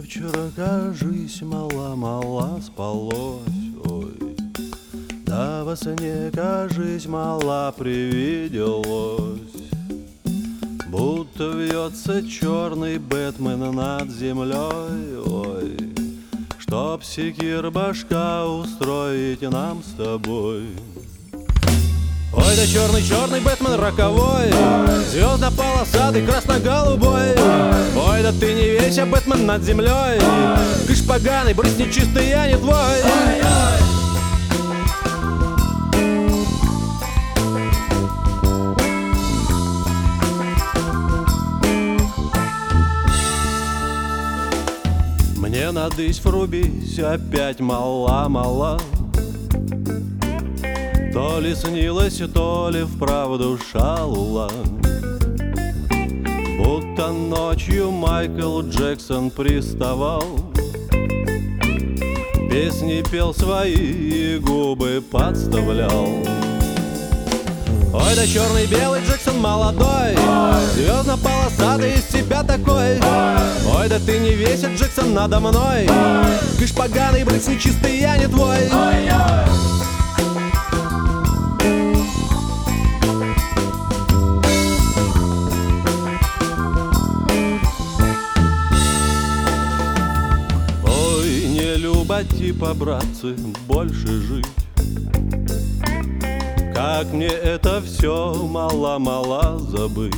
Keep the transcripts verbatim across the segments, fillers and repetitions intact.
Тебе вчера, кажись, мало-мало спалось, ой. Да во сне, кажись, мало привиделось, будто вьется черный Бэтмен над землей, ой. Чтоб секир башка устроить нам с тобой. Ой, да черный-черный Бэтмен роковой, звездно-полосатый, красно-голубой. Ой, да ты не вейся, Бэтмен над землей, кыш поганый, брысь нечистый, я не твой. Мне надысь врубись, опять мала-мала. То ли снилось, то ли вправду шалула, будто ночью Майкл Джексон приставал, песни пел свои и губы подставлял. Ой, да черный-белый Джексон молодой, звездно-полосатый из себя такой. Ой, да ты не вейся, Джексон, надо мной, кыш поганый, брысь нечистый, я не твой. Ой, не люба типа, братцы, больше жить. Как мне это все мало-мало забыть.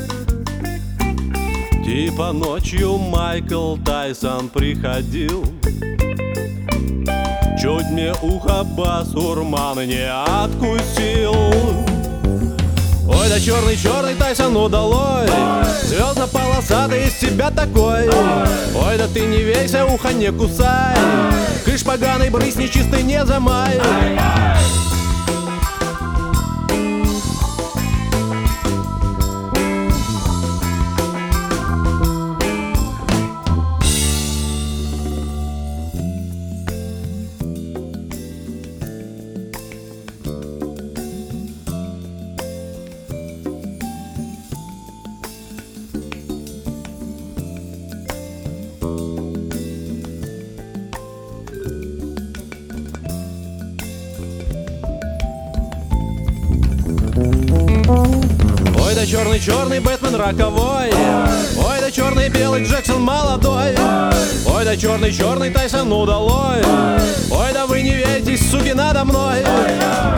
Типа ночью Майкл Тайсон приходил, чуть мне ухо басурман не откусил. Ой, да черный-черный Тайсон удалой, звездно-полосатый из себя такой. Ой, да ты не вейся, ухо не кусай, кыш поганый, брысь нечистый, не замай. Ой, да черный-черный Бэтмен роковой, ой, да черный-белый Джексон молодой. Ой, да черный-черный Тайсон удалой, ой, да вы не верьтесь, суки, надо мной.